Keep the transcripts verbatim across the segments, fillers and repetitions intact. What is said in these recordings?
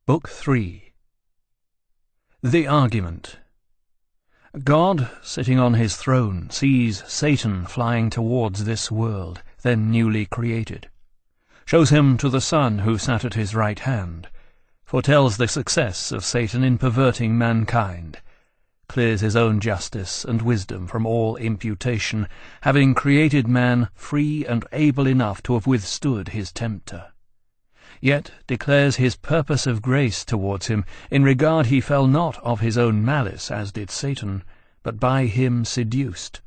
Book three. The Argument. God, sitting on his throne, sees Satan flying towards this world, then newly created, shows him to the Son who sat at his right hand, foretells the success of Satan in perverting mankind, clears his own justice and wisdom from all imputation, having created man free and able enough to have withstood his tempter, yet declares his purpose of grace towards him, in regard he fell not of his own malice, as did Satan, but by him seduced.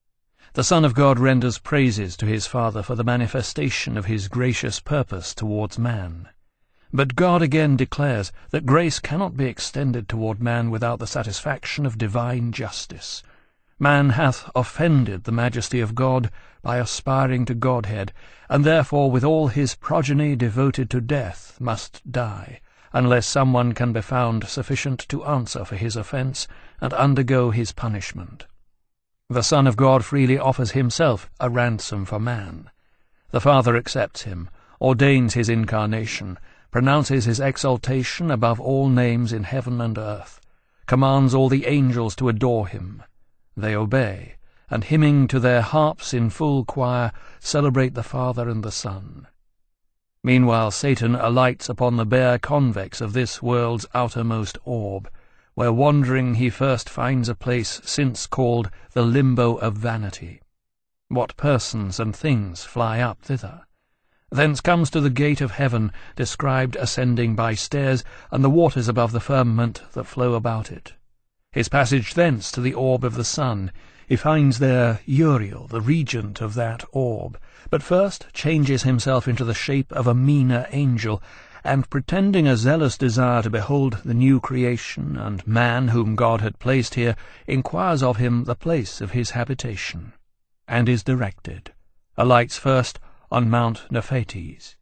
The Son of God renders praises to his Father for the manifestation of his gracious purpose towards man. But God again declares that grace cannot be extended toward man without the satisfaction of divine justice. Man hath offended the majesty of God by aspiring to Godhead, and therefore with all his progeny devoted to death must die, unless someone can be found sufficient to answer for his offence and undergo his punishment. The Son of God freely offers himself a ransom for man. The Father accepts him, ordains his incarnation, pronounces his exaltation above all names in heaven and earth, commands all the angels to adore him. They obey, and hymning to their harps in full choir, celebrate the Father and the Son. Meanwhile Satan alights upon the bare convex of this world's outermost orb, where wandering he first finds a place since called the limbo of vanity. What persons and things fly up thither? Thence comes to the gate of heaven, described ascending by stairs, and the waters above the firmament that flow about it. His passage thence to the orb of the sun, he finds there Uriel, the regent of that orb, but first changes himself into the shape of a meaner angel, and pretending a zealous desire to behold the new creation and man whom God had placed here, inquires of him the place of his habitation, and is directed. Alights first on Mount Nephates.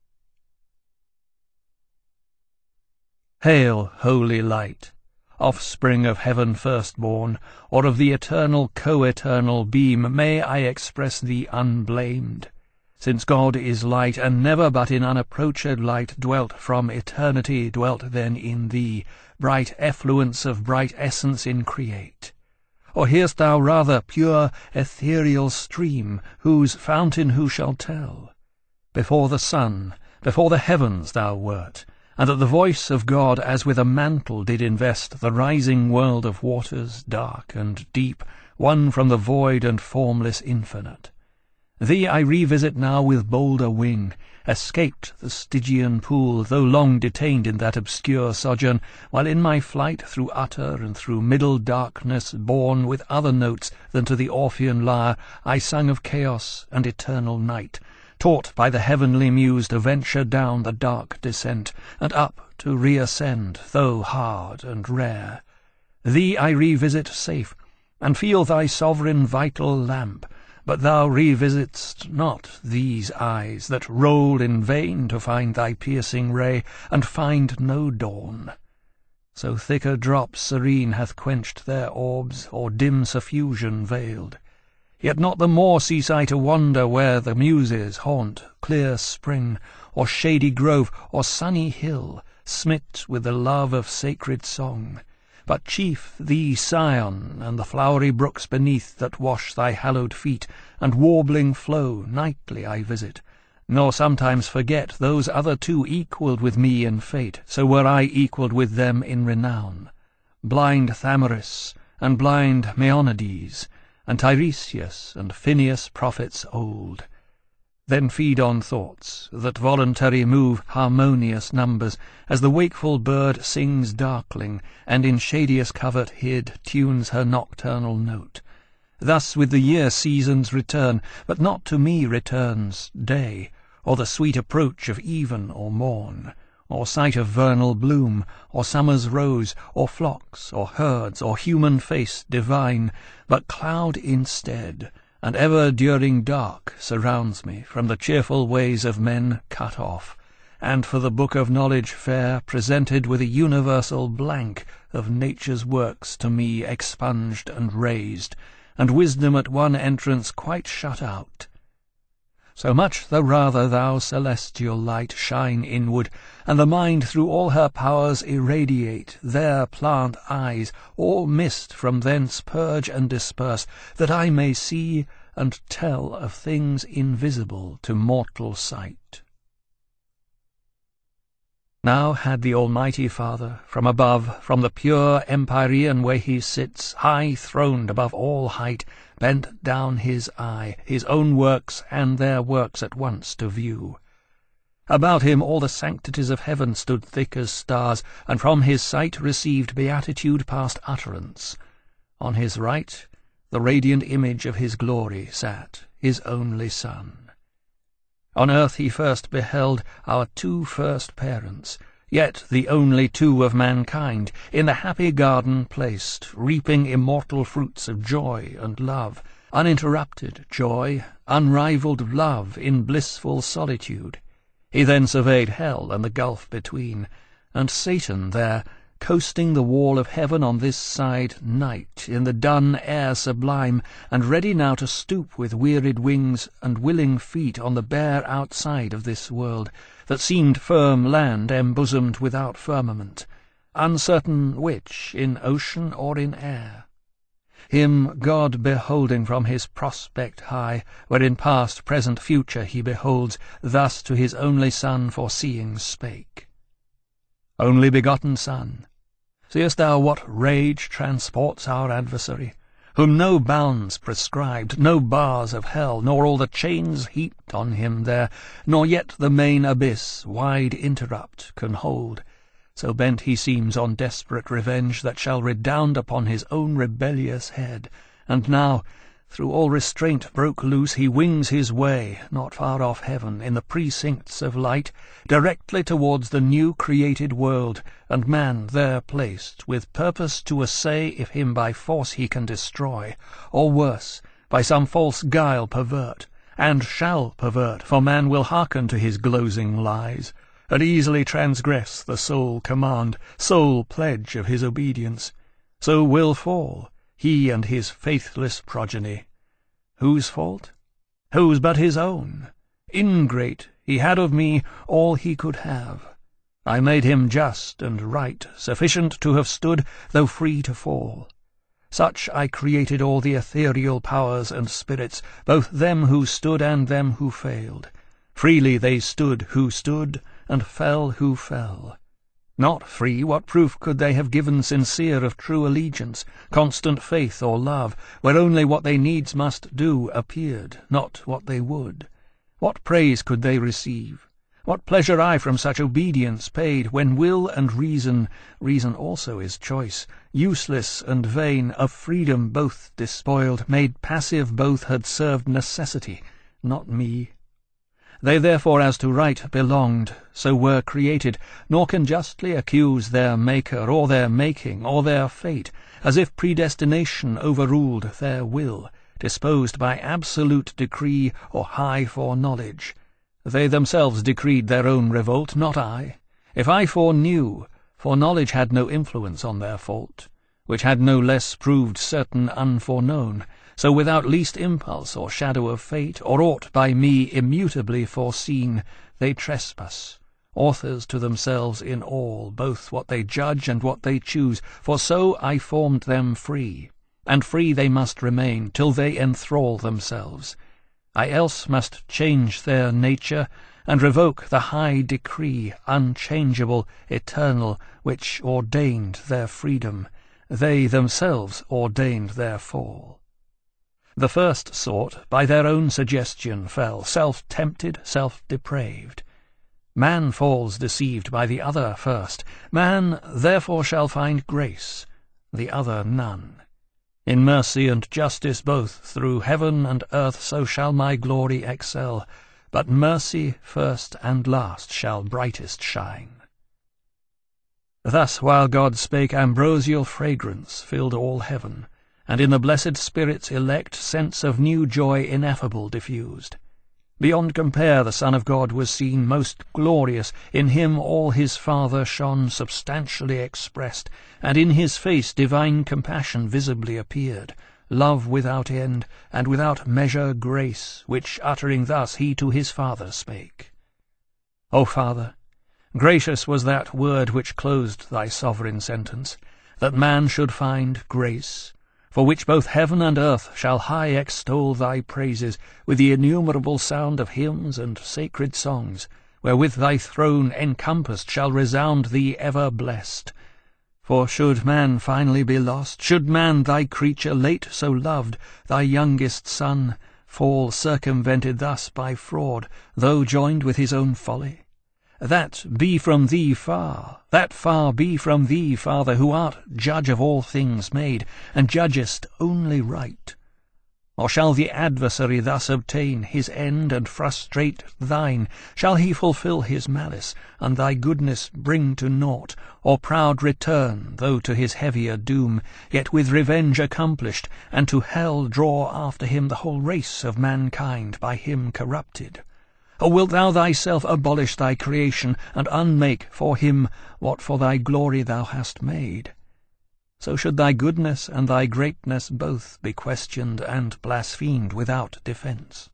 Hail, holy light, offspring of heaven firstborn, or of the eternal co-eternal beam, may I express thee unblamed, since God is light, and never but in unapproached light dwelt from eternity, dwelt then in thee, bright effluence of bright essence increate. Or hear'st thou rather pure ethereal stream, whose fountain who shall tell? Before the sun, before the heavens thou wert, and that the voice of God as with a mantle did invest the rising world of waters dark and deep, one from the void and formless infinite. Thee I revisit now with bolder wing, escaped the Stygian pool, though long detained in that obscure sojourn, while in my flight through utter and through middle darkness, borne with other notes than to the Orphean lyre, I sung of chaos and eternal night, taught by the heavenly muse to venture down the dark descent, and up to reascend, though hard and rare. Thee I revisit safe, and feel thy sovereign vital lamp, but thou revisit'st not these eyes that roll in vain to find thy piercing ray, and find no dawn. So thick a drop serene hath quenched their orbs, or dim suffusion veiled. Yet not the more cease I to wander where the Muses haunt clear spring, or shady grove, or sunny hill, smit with the love of sacred song, but chief thee Sion, and the flowery brooks beneath that wash thy hallowed feet, and warbling flow nightly I visit, nor sometimes forget those other two equalled with me in fate, so were I equalled with them in renown, blind Thamyris, and blind Meonides, and Tiresias, and Phineus prophets old. Then feed on thoughts that voluntary move harmonious numbers, as the wakeful bird sings darkling, and in shadiest covert hid tunes her nocturnal note. Thus with the year seasons return, but not to me returns day, or the sweet approach of even or morn, or sight of vernal bloom, or summer's rose, or flocks, or herds, or human face divine, but cloud instead, and ever during dark surrounds me, from the cheerful ways of men cut off, and for the book of knowledge fair presented with a universal blank of nature's works to me expunged and raised, and wisdom at one entrance quite shut out. So much the rather thou, celestial light, shine inward, and the mind through all her powers irradiate, there plant eyes, all mist from thence purge and disperse, that I may see and tell of things invisible to mortal sight. Now had the Almighty Father, from above, from the pure empyrean where he sits, high throned above all height, bent down his eye, his own works and their works at once to view. About him all the sanctities of heaven stood thick as stars, and from his sight received beatitude past utterance. On his right the radiant image of his glory sat, his only Son. On earth he first beheld our two first parents, yet the only two of mankind, in the happy garden placed, reaping immortal fruits of joy and love, uninterrupted joy, unrivalled love in blissful solitude. He then surveyed hell and the gulf between, and Satan there, coasting the wall of heaven on this side night, in the dun air sublime, and ready now to stoop with wearied wings and willing feet on the bare outside of this world, that seemed firm land embosomed without firmament, uncertain which, in ocean or in air. Him God beholding from his prospect high, where in past, present, future he beholds, thus to his only Son foreseeing spake. Only begotten Son, seest thou what rage transports our adversary, whom no bounds prescribed, no bars of hell, nor all the chains heaped on him there, nor yet the main abyss, wide interrupt, can hold? So bent he seems on desperate revenge that shall redound upon his own rebellious head. And now, through all restraint broke loose, he wings his way, not far off heaven, in the precincts of light, directly towards the new created world, and man there placed, with purpose to assay if him by force he can destroy, or worse, by some false guile pervert, and shall pervert, for man will hearken to his glozing lies, and easily transgress the sole command, sole pledge of his obedience. So will fall he and his faithless progeny. Whose fault? Whose but his own? Ingrate, he had of me all he could have. I made him just and right, sufficient to have stood, though free to fall. Such I created all the ethereal powers and spirits, both them who stood and them who failed. Freely they stood who stood, and fell who fell. Not free, what proof could they have given sincere of true allegiance, constant faith or love, where only what they needs must do appeared, not what they would? What praise could they receive? What pleasure I from such obedience paid, when will and reason, reason also is choice, useless and vain, of freedom both despoiled, made passive both had served necessity, not me? They therefore as to right belonged, so were created, nor can justly accuse their maker, or their making, or their fate, as if predestination overruled their will, disposed by absolute decree or high foreknowledge. They themselves decreed their own revolt, not I. If I foreknew, foreknowledge had no influence on their fault, which had no less proved certain unforeknown. So without least impulse or shadow of fate, or aught by me immutably foreseen, they trespass, authors to themselves in all, both what they judge and what they choose, for so I formed them free, and free they must remain, till they enthrall themselves. I else must change their nature, and revoke the high decree, unchangeable, eternal, which ordained their freedom. They themselves ordained their fall. The first sort by their own suggestion fell, self-tempted, self-depraved. Man falls deceived by the other first. Man therefore shall find grace, the other none. In mercy and justice both, through heaven and earth, so shall my glory excel. But mercy first and last shall brightest shine. Thus while God spake, ambrosial fragrance filled all heaven, and in the blessed spirits elect sense of new joy ineffable diffused. Beyond compare the Son of God was seen most glorious, in him all his Father shone substantially expressed, and in his face divine compassion visibly appeared, love without end, and without measure grace, which uttering thus he to his Father spake. O Father, gracious was that word which closed thy sovereign sentence, that man should find grace, for which both heaven and earth shall high extol thy praises with the innumerable sound of hymns and sacred songs, wherewith thy throne encompassed shall resound thee ever blessed. For should man finally be lost, should man, thy creature late so loved, thy youngest son, fall circumvented thus by fraud, though joined with his own folly, that be from thee far, that far be from thee, Father, who art judge of all things made, and judgest only right. Or shall the adversary thus obtain his end and frustrate thine? Shall he fulfil his malice, and thy goodness bring to naught, or proud return, though to his heavier doom, yet with revenge accomplished, and to hell draw after him the whole race of mankind by him corrupted? Or wilt thou thyself abolish thy creation, and unmake for him what for thy glory thou hast made? So should thy goodness and thy greatness both be questioned and blasphemed without defence.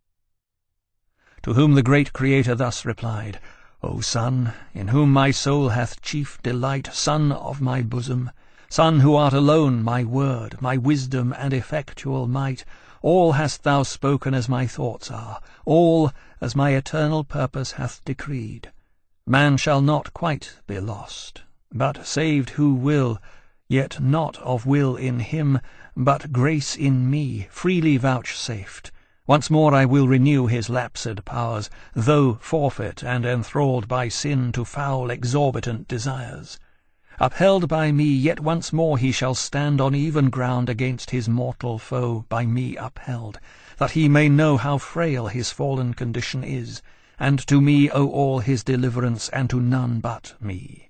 To whom the great Creator thus replied, O Son, in whom my soul hath chief delight, Son of my bosom, Son who art alone my word, my wisdom and effectual might, all hast thou spoken as my thoughts are, all as my eternal purpose hath decreed. Man shall not quite be lost, but saved who will, yet not of will in him, but grace in me, freely vouchsafed. Once more I will renew his lapsed powers, though forfeit and enthralled by sin to foul exorbitant desires. Upheld by me, yet once more he shall stand on even ground against his mortal foe, by me upheld, that he may know how frail his fallen condition is, and to me owe all his deliverance, and to none but me.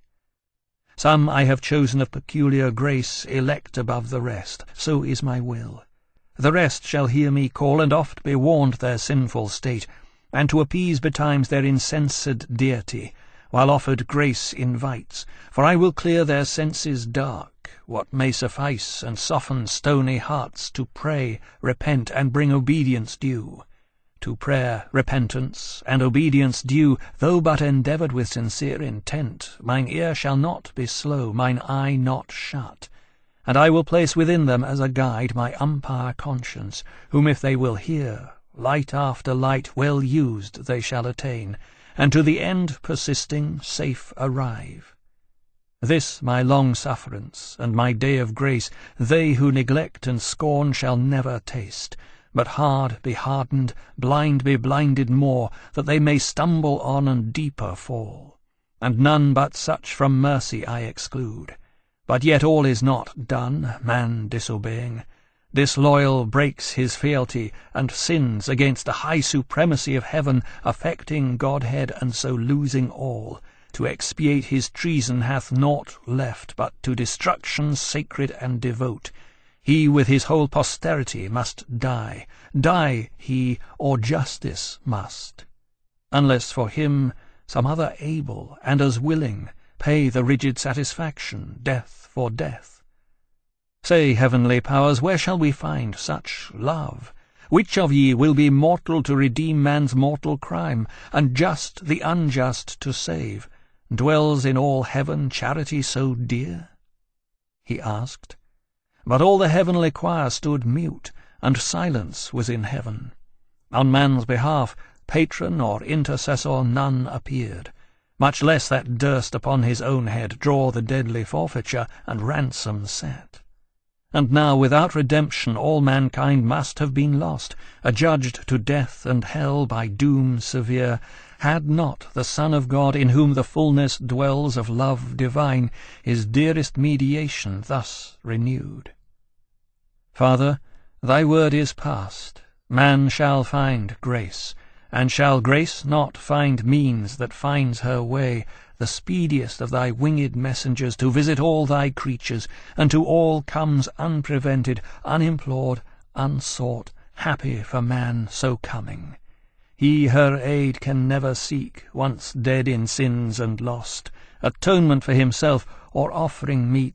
Some I have chosen of peculiar grace, elect above the rest, so is my will. The rest shall hear me call, and oft be warned their sinful state, and to appease betimes their insensed deity, while offered grace invites, for I will clear their senses dark, what may suffice, and soften stony hearts to pray, repent, and bring obedience due. To prayer, repentance, and obedience due, though but endeavoured with sincere intent, mine ear shall not be slow, mine eye not shut, and I will place within them as a guide my umpire conscience, whom if they will hear, light after light, well used they shall attain, and to the end persisting, safe arrive. This my long sufferance, and my day of grace, they who neglect and scorn shall never taste, but hard be hardened, blind be blinded more, that they may stumble on and deeper fall. And none but such from mercy I exclude. But yet all is not done, man disobeying. Disloyal breaks his fealty, and sins against the high supremacy of heaven, affecting Godhead, and so losing all. To expiate his treason hath naught left, but to destruction sacred and devote. He with his whole posterity must die, die he, or justice must, unless for him some other able and as willing pay the rigid satisfaction, death for death. Say, heavenly powers, where shall we find such love? Which of ye will be mortal to redeem man's mortal crime, and just the unjust to save? Dwells in all heaven charity so dear? He asked. But all the heavenly choir stood mute, and silence was in heaven. On man's behalf, patron or intercessor none appeared, much less that durst upon his own head draw the deadly forfeiture and ransom set. And now without redemption all mankind must have been lost, adjudged to death and hell by doom severe, had not the Son of God, in whom the fullness dwells of love divine, his dearest mediation thus renewed. Father, thy word is past. Man shall find grace, and shall grace not find means that finds her way, the speediest of thy winged messengers, to visit all thy creatures, and to all comes unprevented, unimplored, unsought, happy for man so coming. He her aid can never seek, once dead in sins and lost, atonement for himself, or offering meet,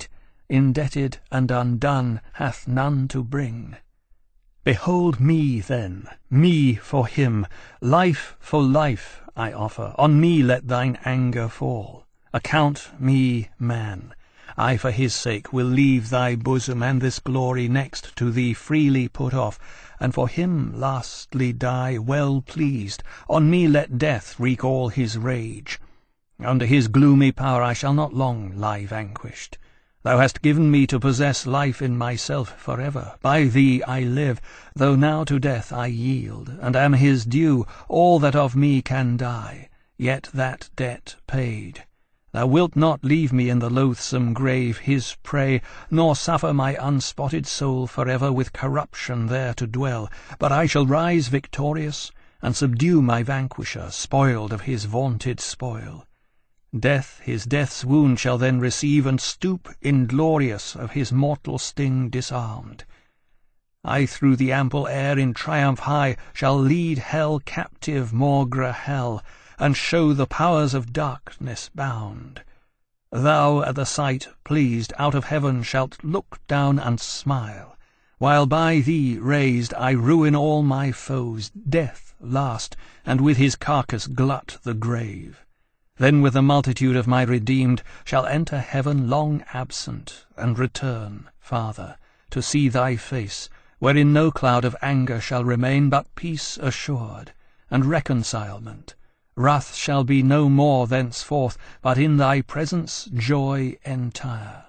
indebted and undone, hath none to bring. Behold me, then, me for him, life for life I offer, on me let thine anger fall. Account me man, I for his sake will leave thy bosom, and this glory next to thee freely put off, and for him lastly die well pleased. On me let death wreak all his rage. Under his gloomy power I shall not long lie vanquished. Thou hast given me to possess life in myself for ever. By thee I live, though now to death I yield, and am his due all that of me can die, yet that debt paid. Thou wilt not leave me in the loathsome grave, his prey, nor suffer my unspotted soul for ever with corruption there to dwell, but I shall rise victorious, and subdue my vanquisher, spoiled of his vaunted spoil. Death his death's wound shall then receive, and stoop inglorious, of his mortal sting disarmed. I through the ample air in triumph high shall lead hell captive, maugre hell, and show the powers of darkness bound. Thou at the sight, pleased, out of heaven shalt look down and smile, while by thee raised I ruin all my foes, death last, and with his carcass glut the grave. Then with the multitude of my redeemed shall enter heaven long absent, and return, Father, to see thy face, wherein no cloud of anger shall remain, but peace assured, and reconcilement. Wrath shall be no more thenceforth, but in thy presence joy entire.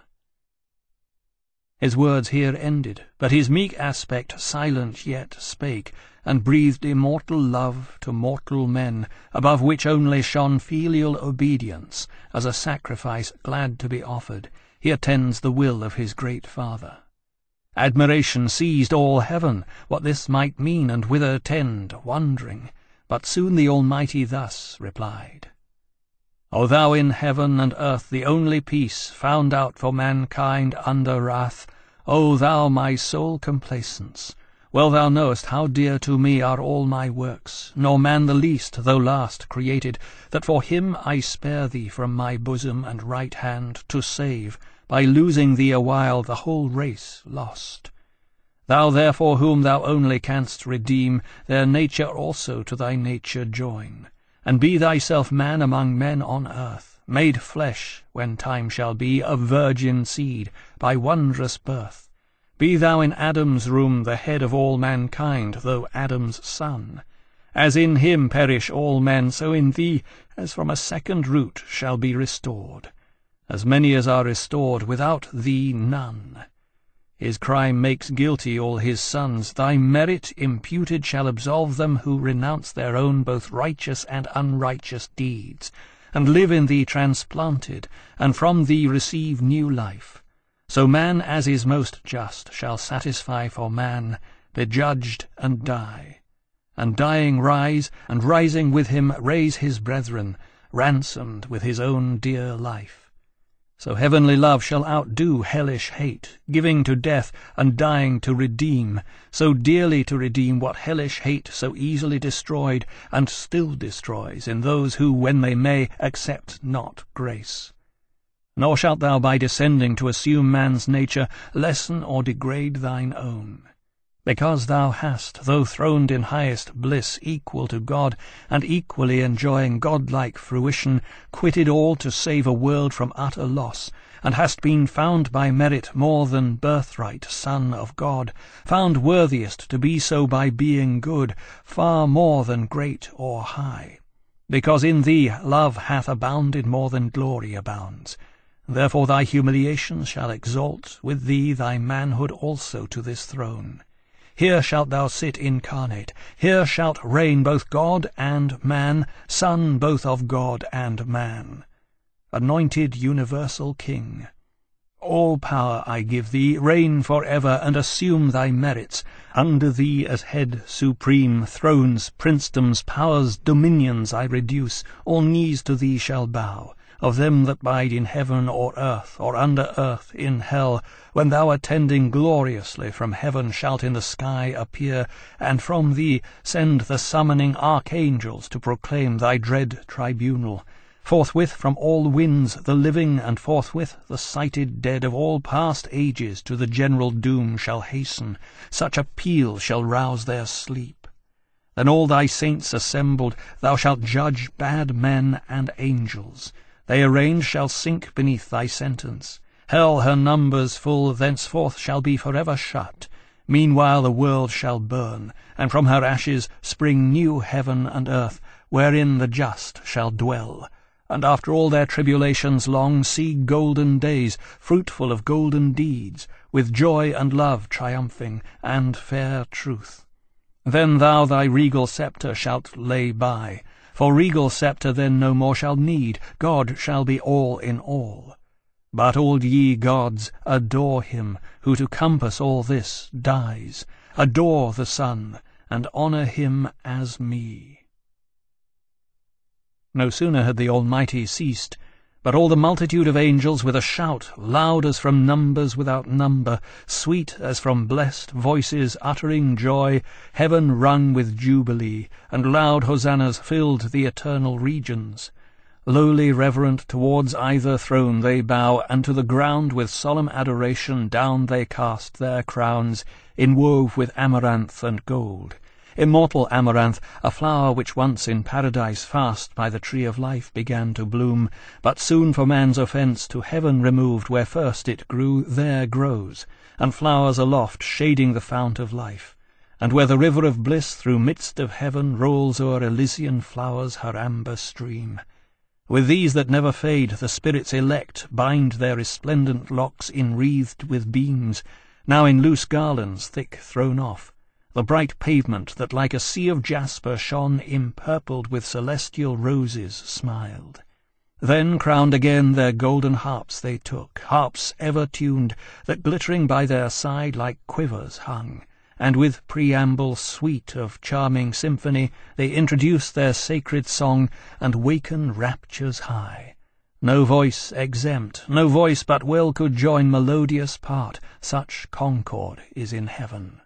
His words here ended, but his meek aspect silent yet spake, and breathed immortal love to mortal men, above which only shone filial obedience, as a sacrifice glad to be offered. He attends the will of his great Father. Admiration seized all heaven, what this might mean, and whither tend, wondering. But soon the Almighty thus replied: O thou in heaven and earth the only peace found out for mankind under wrath, O thou my sole complacence, well thou knowest how dear to me are all my works, nor man the least, though last created, that for him I spare thee from my bosom and right hand, to save, by losing thee awhile, the whole race lost. Thou therefore whom thou only canst redeem, their nature also to thy nature join, and be thyself man among men on earth, made flesh, when time shall be, of virgin seed, by wondrous birth. Be thou in Adam's room the head of all mankind, though Adam's son. As in him perish all men, so in thee, as from a second root, shall be restored. As many as are restored, without thee none. His crime makes guilty all his sons. Thy merit imputed shall absolve them who renounce their own both righteous and unrighteous deeds, and live in thee transplanted, and from thee receive new life. So man, as is most just, shall satisfy for man, be judged and die, and dying rise, and rising with him raise his brethren, ransomed with his own dear life. So heavenly love shall outdo hellish hate, giving to death and dying to redeem, so dearly to redeem what hellish hate so easily destroyed, and still destroys in those who, when they may, accept not grace. Nor shalt thou, by descending to assume man's nature, lessen or degrade thine own. Because thou hast, though throned in highest bliss equal to God, and equally enjoying godlike fruition, quitted all to save a world from utter loss, and hast been found by merit more than birthright Son of God, found worthiest to be so by being good, far more than great or high. Because in thee love hath abounded more than glory abounds. Therefore thy humiliations shall exalt with thee thy manhood also to this throne. Here shalt thou sit incarnate, here shalt reign both God and man, Son both of God and man. Anointed universal King, all power I give thee, reign for ever, and assume thy merits. Under thee as head supreme, thrones, princedoms, powers, dominions I reduce, all knees to thee shall bow, of them that bide in heaven or earth, or under earth in hell, when thou attending gloriously from heaven shalt in the sky appear, and from thee send the summoning archangels to proclaim thy dread tribunal. Forthwith from all winds the living, and forthwith the sighted dead of all past ages to the general doom shall hasten, such a peal shall rouse their sleep. Then all thy saints assembled, thou shalt judge bad men and angels. They arranged shall sink beneath thy sentence. Hell, her numbers full, thenceforth shall be forever shut. Meanwhile the world shall burn, and from her ashes spring new heaven and earth, wherein the just shall dwell. And after all their tribulations long, see golden days, fruitful of golden deeds, with joy and love triumphing, and fair truth. Then thou thy regal sceptre shalt lay by, for regal sceptre then no more shall need, God shall be all in all. But all ye gods, adore him, who to compass all this dies. Adore the Son, and honour him as me. No sooner had the Almighty ceased, but all the multitude of angels with a shout, loud as from numbers without number, sweet as from blessed voices uttering joy, heaven rung with jubilee, and loud hosannas filled the eternal regions. Lowly reverent towards either throne they bow, and to the ground with solemn adoration down they cast their crowns, inwove with amaranth and gold. Immortal amaranth, a flower which once in paradise fast by the tree of life began to bloom, but soon for man's offence to heaven removed, where first it grew, there grows, and flowers aloft shading the fount of life. And where the river of bliss through midst of heaven rolls o'er Elysian flowers her amber stream. With these that never fade the spirits elect bind their resplendent locks enwreathed with beams, now in loose garlands thick thrown off. The bright pavement that like a sea of jasper shone empurpled with celestial roses smiled. Then crowned again their golden harps they took, harps ever tuned, that glittering by their side like quivers hung, and with preamble sweet of charming symphony they introduce their sacred song, and waken raptures high. No voice exempt, no voice but well could join melodious part, such concord is in heaven.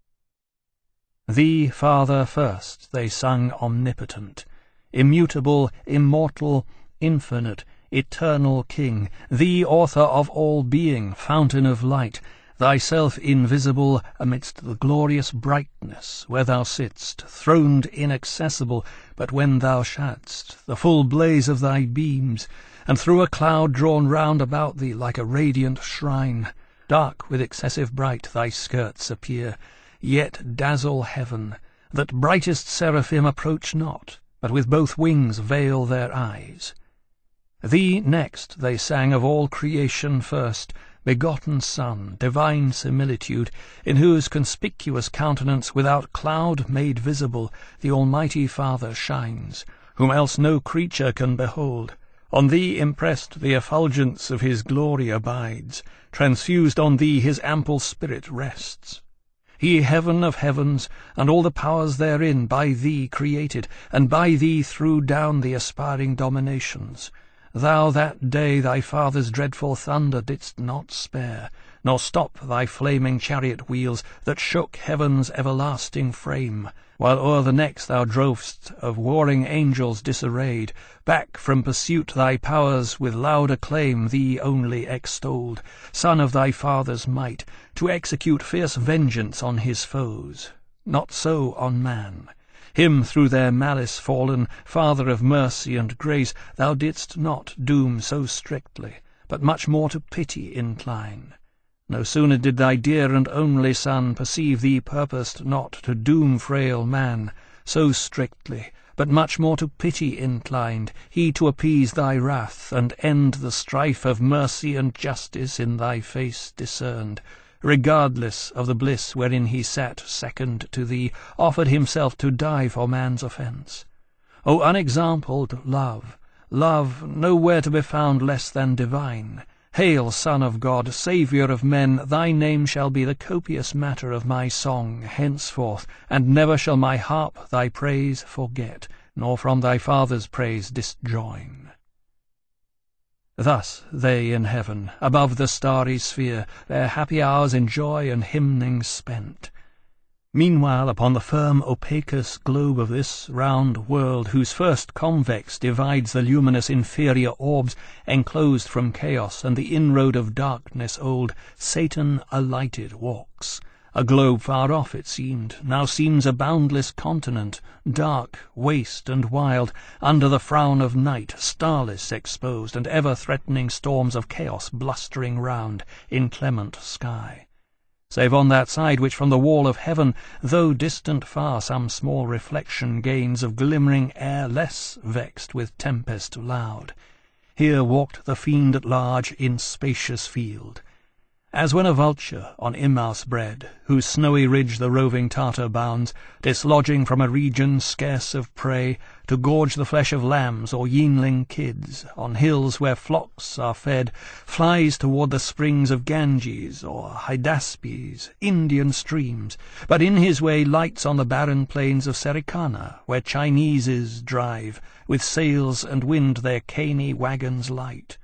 Thee, Father, first they sung omnipotent, immutable, immortal, infinite, eternal King, thee author of all being, fountain of light, thyself invisible amidst the glorious brightness, where thou sitt'st, throned inaccessible, but when thou shadst, the full blaze of thy beams, and through a cloud drawn round about thee like a radiant shrine, dark with excessive bright thy skirts appear, yet dazzle heaven, that brightest seraphim approach not, but with both wings veil their eyes. Thee next they sang of all creation first, begotten Son, divine similitude, in whose conspicuous countenance without cloud made visible the Almighty Father shines, whom else no creature can behold. On thee impressed the effulgence of his glory abides, transfused on thee his ample spirit rests. He, heaven of heavens, and all the powers therein, by thee created, and by thee threw down the aspiring dominations. Thou that day thy father's dreadful thunder didst not spare, nor stop thy flaming chariot wheels that shook heaven's everlasting frame, while o'er the necks thou drovest of warring angels disarrayed, back from pursuit thy powers with loud acclaim thee only extolled, son of thy father's might, to execute fierce vengeance on his foes. Not so on man. Him through their malice fallen, Father of mercy and grace, thou didst not doom so strictly, but much more to pity incline. No sooner did thy dear and only Son perceive thee purposed not to doom frail man so strictly, but much more to pity inclined, he to appease thy wrath, and end the strife of mercy and justice in thy face discerned, regardless of the bliss wherein he sat second to thee, offered himself to die for man's offence. O unexampled love, love nowhere to be found less than divine! Hail, Son of God, Saviour of men, thy name shall be the copious matter of my song henceforth, and never shall my harp thy praise forget, nor from thy Father's praise disjoin. Thus they in heaven, above the starry sphere, their happy hours in joy and hymning spent. Meanwhile, upon the firm opacous globe of this round world, whose first convex divides the luminous inferior orbs enclosed from chaos and the inroad of darkness old, Satan alighted walks. A globe far off it seemed, now seems a boundless continent, dark, waste, and wild, under the frown of night, starless exposed, and ever-threatening storms of chaos blustering round, inclement sky. Save on that side which from the wall of heaven, though distant far, some small reflection gains of glimmering air less vexed with tempest loud. Here walked the fiend at large in spacious field, as when a vulture on Imaus bred, whose snowy ridge the roving Tartar bounds, dislodging from a region scarce of prey, to gorge the flesh of lambs or yeanling kids, on hills where flocks are fed, flies toward the springs of Ganges or Hydaspes, Indian streams, but in his way lights on the barren plains of Serikana, where Chineses drive, with sails and wind their caney wagons light.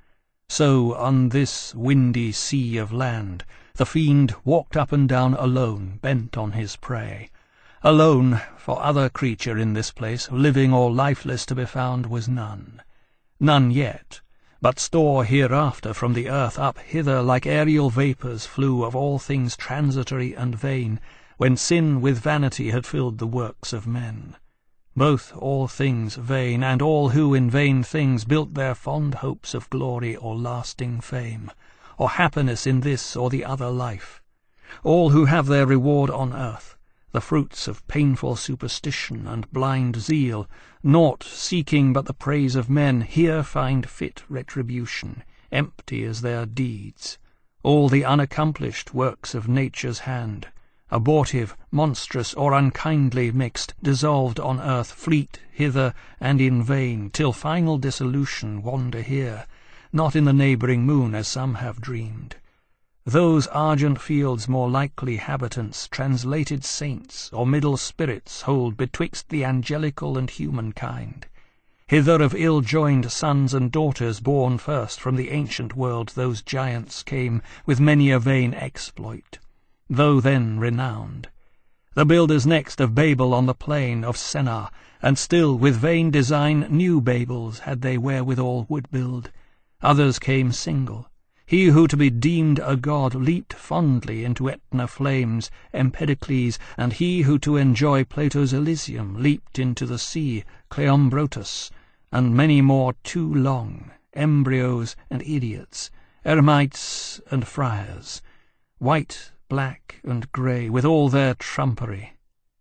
So on this windy sea of land the fiend walked up and down alone, bent on his prey. Alone, for other creature in this place, living or lifeless to be found, was none. None yet, but store hereafter from the earth up hither like aerial vapours flew of all things transitory and vain, when sin with vanity had filled the works of men. Both all things vain, and all who in vain things built their fond hopes of glory or lasting fame, or happiness in this or the other life. All who have their reward on earth, the fruits of painful superstition and blind zeal, naught seeking but the praise of men, here find fit retribution, empty as their deeds. All the unaccomplished works of nature's hand, abortive, monstrous, or unkindly mixed, dissolved on earth, fleet hither and in vain, till final dissolution wander here, not in the neighbouring moon as some have dreamed. Those argent fields more likely habitants, translated saints, or middle spirits, hold betwixt the angelical and human kind. Hither of ill-joined sons and daughters born first from the ancient world those giants came, with many a vain exploit, though then renowned. The builders next of Babel on the plain of Sennaar, and still with vain design new Babels had they wherewithal would build. Others came single. He who to be deemed a god leaped fondly into Etna flames, Empedocles, and he who to enjoy Plato's Elysium leaped into the sea, Cleombrotus, and many more too long, embryos and idiots, eremites and friars, white, black and grey, with all their trumpery.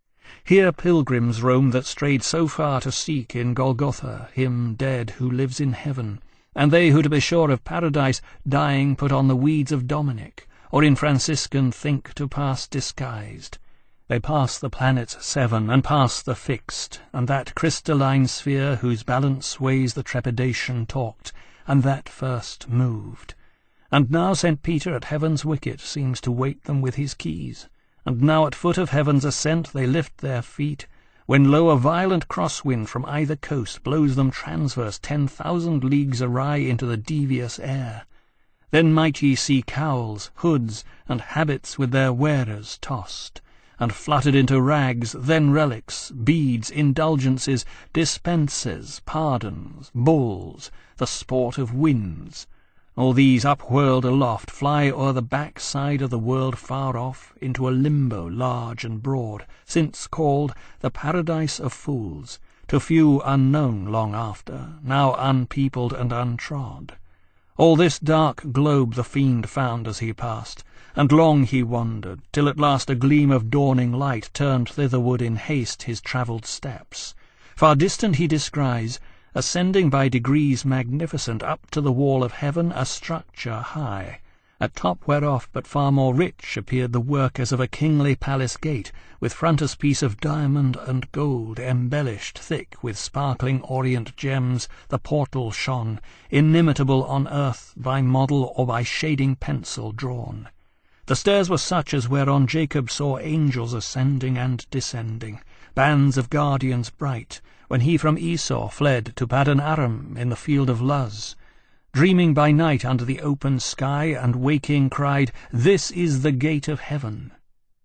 Here pilgrims roam that strayed so far to seek in Golgotha him dead who lives in heaven, and they who to be sure of paradise, dying put on the weeds of Dominic, or in Franciscan think to pass disguised. They pass the planets seven, and pass the fixed, and that crystalline sphere whose balance weighs the trepidation talked, and that first moved. And now Saint Peter at heaven's wicket seems to wait them with his keys, and now at foot of heaven's ascent they lift their feet, when lo, a violent crosswind from either coast blows them transverse ten thousand leagues awry into the devious air. Then might ye see cowls, hoods, and habits with their wearers tossed, and fluttered into rags, then relics, beads, indulgences, dispenses, pardons, bulls, the sport of winds. All these upwhirled aloft, fly o'er the back side of the world far off, into a limbo large and broad, since called the paradise of fools, to few unknown long after, now unpeopled and untrod. All this dark globe the fiend found as he passed, and long he wandered, till at last a gleam of dawning light turned thitherward in haste his travelled steps. Far distant he descries, ascending by degrees magnificent, up to the wall of heaven a structure high, at top whereof but far more rich appeared the work as of a kingly palace gate, with frontispiece of diamond and gold, embellished thick with sparkling orient gems. The portal shone, inimitable on earth by model or by shading pencil drawn. The stairs were such as whereon Jacob saw angels ascending and descending, bands of guardians bright, when he from Esau fled to Paddan Aram in the field of Luz, dreaming by night under the open sky, and waking cried, "This is the gate of heaven."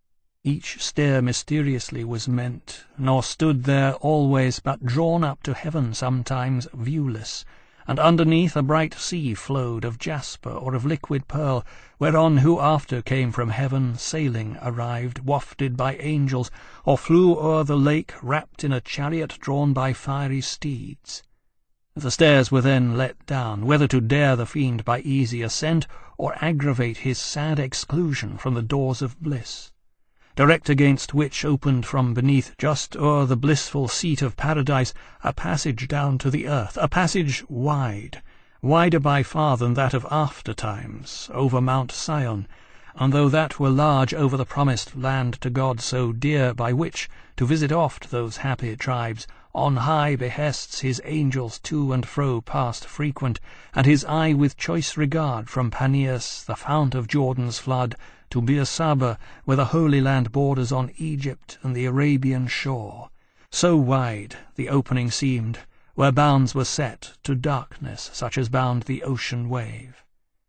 Each stair mysteriously was meant, nor stood there always, but drawn up to heaven sometimes viewless, and underneath a bright sea flowed of jasper or of liquid pearl, whereon who after came from heaven sailing arrived, wafted by angels, or flew o'er the lake wrapped in a chariot drawn by fiery steeds. The stairs were then let down, whether to dare the fiend by easy ascent, or aggravate his sad exclusion from the doors of bliss, direct against which opened from beneath, just o'er the blissful seat of paradise, a passage down to the earth, a passage wide, wider by far than that of after times, over Mount Sion, and though that were large over the promised land to God so dear, by which, to visit oft those happy tribes, on high behests his angels to and fro passed frequent, and his eye with choice regard from Paneas, the fount of Jordan's flood, to Beersaba, where the Holy Land borders on Egypt and the Arabian shore. So wide the opening seemed, where bounds were set to darkness such as bound the ocean wave.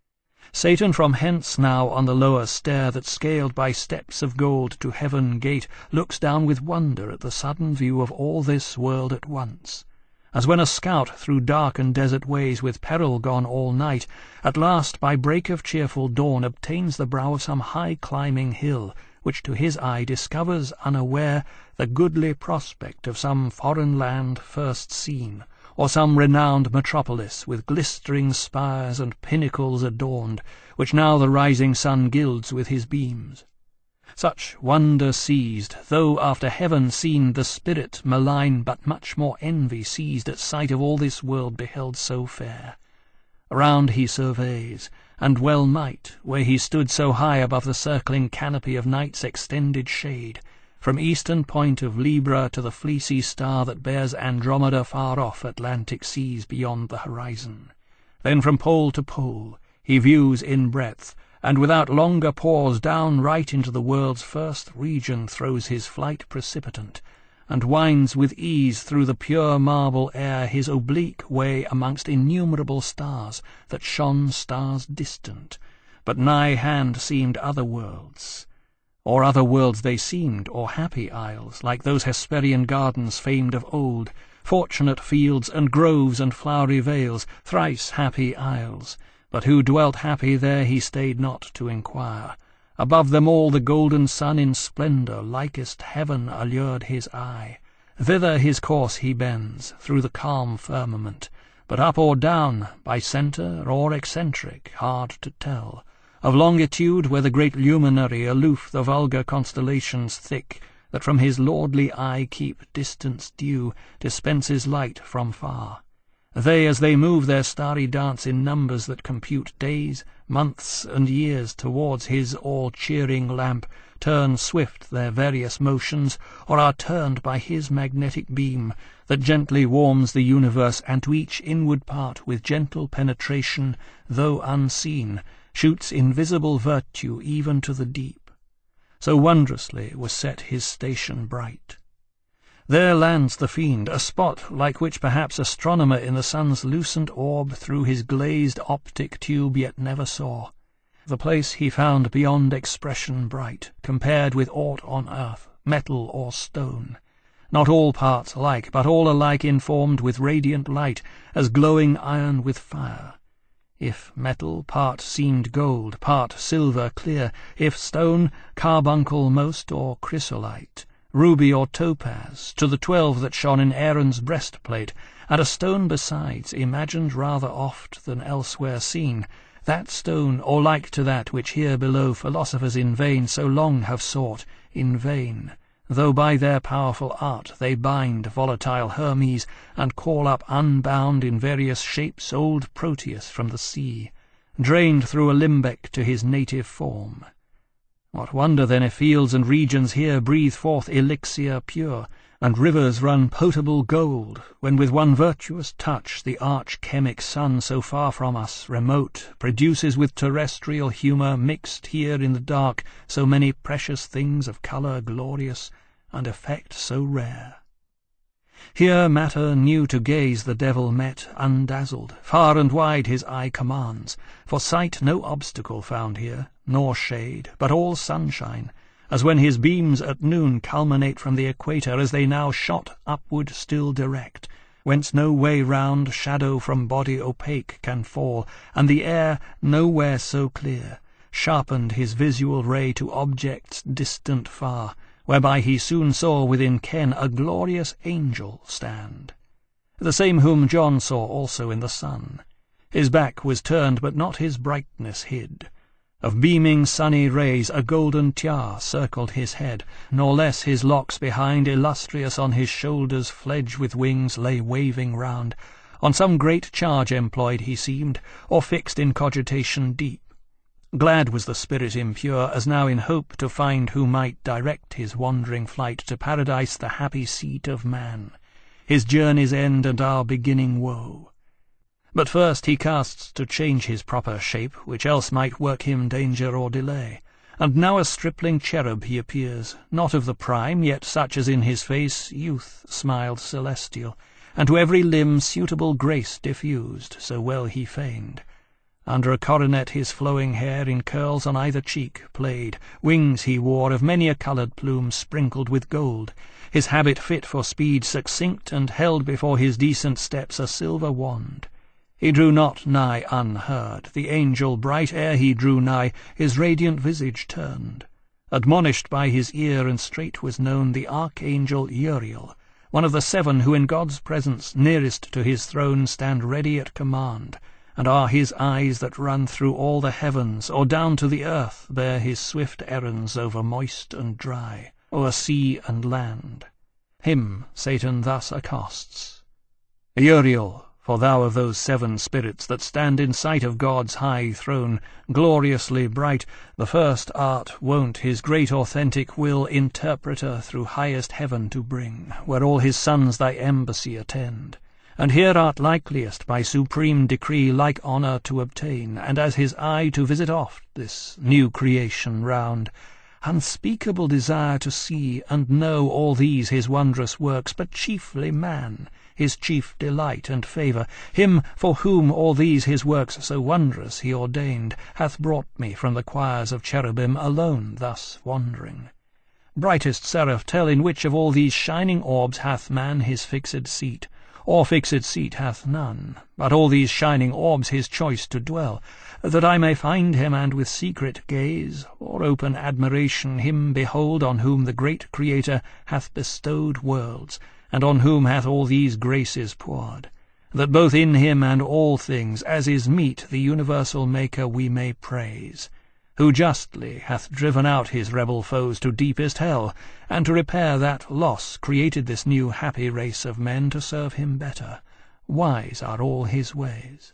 Satan from hence now on the lower stair that scaled by steps of gold to heaven gate looks down with wonder at the sudden view of all this world at once, as when a scout through dark and desert ways with peril gone all night, at last by break of cheerful dawn obtains the brow of some high-climbing hill, which to his eye discovers unaware the goodly prospect of some foreign land first seen, or some renowned metropolis with glistering spires and pinnacles adorned, which now the rising sun gilds with his beams. Such wonder seized, though after heaven seen the spirit malign, but much more envy seized at sight of all this world beheld so fair. Around he surveys, and well might, where he stood so high above the circling canopy of night's extended shade, from eastern point of Libra to the fleecy star that bears Andromeda far off Atlantic seas beyond the horizon. Then from pole to pole he views in breadth, and without longer pause down right into the world's first region throws his flight precipitant, and winds with ease through the pure marble air his oblique way amongst innumerable stars that shone stars distant, but nigh hand seemed other worlds, or other worlds they seemed, or happy isles, like those Hesperian gardens famed of old, fortunate fields and groves and flowery vales, thrice happy isles. But who dwelt happy there he stayed not to inquire. Above them all the golden sun in splendour likest heaven allured his eye. Thither his course he bends, through the calm firmament, but up or down, by centre or eccentric, hard to tell. Of longitude, where the great luminary aloof the vulgar constellations thick, that from his lordly eye keep distance due, dispenses light from far. They, as they move their starry dance in numbers that compute days, months, and years towards his all-cheering lamp, turn swift their various motions, or are turned by his magnetic beam, that gently warms the universe, and to each inward part with gentle penetration, though unseen, shoots invisible virtue even to the deep. So wondrously was set his station bright. There lands the fiend, a spot like which perhaps astronomer in the sun's lucent orb through his glazed optic tube yet never saw. The place he found beyond expression bright, compared with aught on earth, metal or stone. Not all parts like, but all alike informed with radiant light, as glowing iron with fire. If metal, part seemed gold, part silver clear, if stone, carbuncle most or chrysolite, ruby or topaz, to the twelve that shone in Aaron's breastplate, and a stone besides, imagined rather oft than elsewhere seen, that stone, or like to that which here below philosophers in vain so long have sought, in vain, though by their powerful art they bind volatile Hermes, and call up unbound in various shapes old Proteus from the sea, drained through a limbeck to his native form. What wonder then if fields and regions here breathe forth elixir pure, and rivers run potable gold, when with one virtuous touch the arch-chemic sun so far from us, remote, produces with terrestrial humour mixed here in the dark so many precious things of colour glorious and effect so rare. Here matter new to gaze the devil met, undazzled, far and wide his eye commands, for sight no obstacle found here, nor shade, but all sunshine, as when his beams at noon culminate from the equator, as they now shot upward still direct, whence no way round shadow from body opaque can fall, and the air, nowhere so clear, sharpened his visual ray to objects distant far, whereby he soon saw within ken a glorious angel stand, the same whom John saw also in the sun. His back was turned, but not his brightness hid. Of beaming sunny rays a golden tiara circled his head, nor less his locks behind, illustrious on his shoulders, fledged with wings, lay waving round. On some great charge employed he seemed, or fixed in cogitation deep. Glad was the spirit impure, as now in hope to find who might direct his wandering flight to paradise, the happy seat of man, his journey's end and our beginning woe. But first he casts to change his proper shape, which else might work him danger or delay. And now a stripling cherub he appears, not of the prime, yet such as in his face youth smiled celestial, and to every limb suitable grace diffused, so well he feigned. Under a coronet his flowing hair in curls on either cheek played, wings he wore of many a coloured plume sprinkled with gold, his habit fit for speed succinct, and held before his decent steps a silver wand. He drew not nigh unheard, the angel bright ere he drew nigh, his radiant visage turned. Admonished by his ear, and straight was known the archangel Uriel, one of the seven who in God's presence nearest to his throne stand ready at command, and are his eyes that run through all the heavens, or down to the earth bear his swift errands over moist and dry, o'er sea and land. Him Satan thus accosts: Uriel, for thou of those seven spirits that stand in sight of God's high throne, gloriously bright, the first art wont his great authentic will interpreter through highest heaven to bring, where all his sons thy embassy attend. And here art likeliest by supreme decree like honour to obtain, and as his eye to visit oft this new creation round, unspeakable desire to see and know all these his wondrous works, but chiefly man, his chief delight and favour, him for whom all these his works so wondrous he ordained, hath brought me from the choirs of cherubim alone thus wandering. Brightest seraph, tell in which of all these shining orbs hath man his fixed seat, or fixed seat hath none, but all these shining orbs his choice to dwell, that I may find him, and with secret gaze, or open admiration, him behold on whom the great Creator hath bestowed worlds, and on whom hath all these graces poured, that both in him and all things, as is meet, the universal Maker we may praise, who justly hath driven out his rebel foes to deepest hell, and to repair that loss created this new happy race of men to serve him better. Wise are all his ways.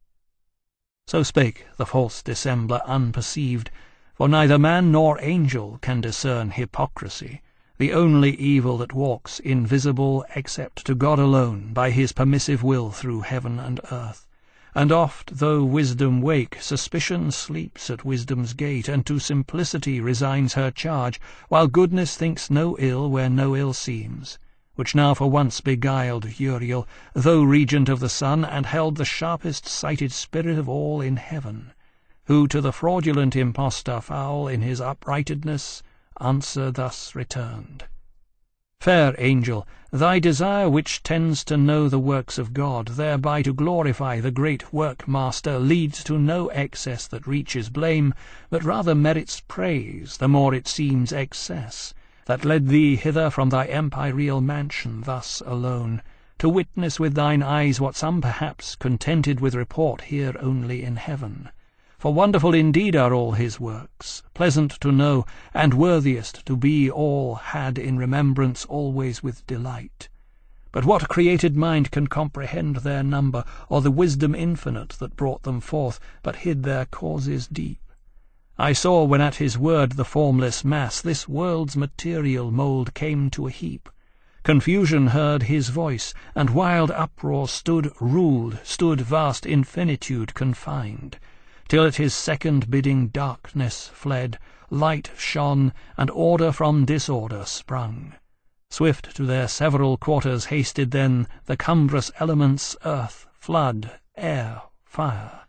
So spake the false dissembler unperceived, for neither man nor angel can discern hypocrisy, the only evil that walks invisible except to God alone by his permissive will through heaven and earth. And oft, though wisdom wake, suspicion sleeps at wisdom's gate, and to simplicity resigns her charge, while goodness thinks no ill where no ill seems, which now for once beguiled Uriel, though regent of the sun, and held the sharpest-sighted spirit of all in heaven, who to the fraudulent impostor foul in his uprightedness answer thus returned: Fair angel, thy desire which tends to know the works of God, thereby to glorify the great work-master, leads to no excess that reaches blame, but rather merits praise, the more it seems excess, that led thee hither from thy empyreal mansion thus alone, to witness with thine eyes what some perhaps contented with report hear only in heaven. For wonderful indeed are all his works, pleasant to know, and worthiest to be all had in remembrance always with delight. But what created mind can comprehend their number, or the wisdom infinite that brought them forth, but hid their causes deep? I saw, when at his word the formless mass, this world's material mould, came to a heap. Confusion heard his voice, and wild uproar stood ruled, stood vast infinitude confined, till at his second bidding darkness fled, light shone, and order from disorder sprung. Swift to their several quarters hasted then the cumbrous elements, earth, flood, air, fire,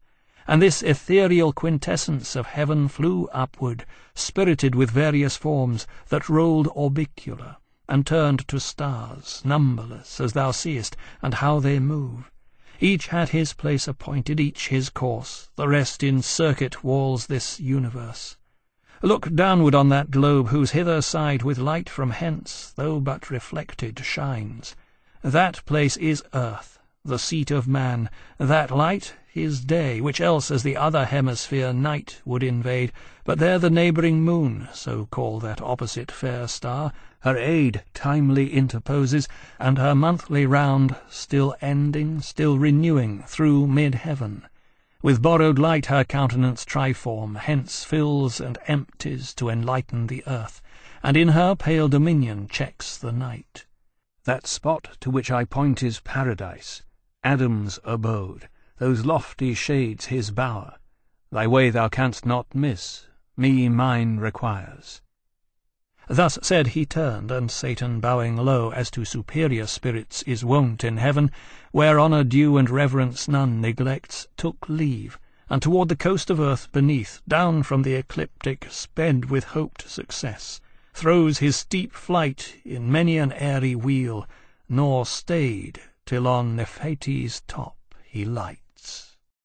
and this ethereal quintessence of heaven flew upward, spirited with various forms, that rolled orbicular, and turned to stars, numberless, as thou seest, and how they move. Each had his place appointed, each his course, the rest in circuit walls this universe. Look downward on that globe, whose hither side with light from hence, though but reflected, shines. That place is earth, the seat of man, that light his day, which else as the other hemisphere night would invade. But there the neighbouring moon, so call that opposite fair star, her aid timely interposes, and her monthly round still ending, still renewing through mid-heaven. With borrowed light her countenance triform hence fills and empties to enlighten the earth, and in her pale dominion checks the night. That spot to which I point is paradise, Adam's abode, those lofty shades his bower. Thy way thou canst not miss, me mine requires. Thus said, he turned, and Satan, bowing low, as to superior spirits is wont in heaven, where honour due and reverence none neglects, took leave, and toward the coast of earth beneath, down from the ecliptic, sped with hoped success, throws his steep flight in many an airy wheel, nor stayed till on Nephates' top he lights.